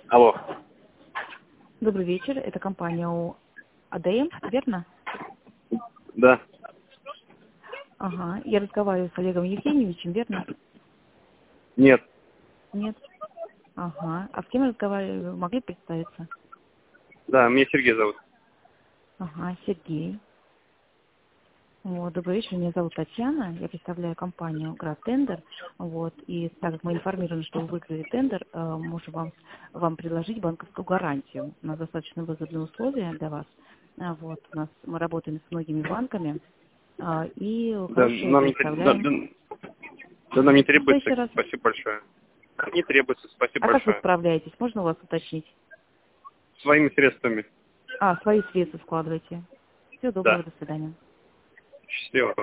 Алло. Добрый вечер. Это компания АДМ, верно? Да. Ага. Я разговариваю с Олегом Евгеньевичем, верно? Нет. Нет. Ага. А с кем я разговариваю? Вы могли представиться? Да, меня Сергей зовут. Ага, Сергей. Вот, добрый вечер, меня зовут Татьяна, я представляю компанию «Град-Тендер», вот, и так как мы информированы, что вы выиграли тендер, можем вам предложить банковскую гарантию. У нас достаточно выгодные условия для вас, вот, мы работаем с многими банками, и Да, хорошие нам не, представляем. да, нам не Что требуется. еще раз? Спасибо большое. Не требуется. Спасибо А как вы большое. справляетесь? Можно у вас уточнить? Своими средствами. Свои средства складываете. Всего доброго, Да. до свидания. Счастливо.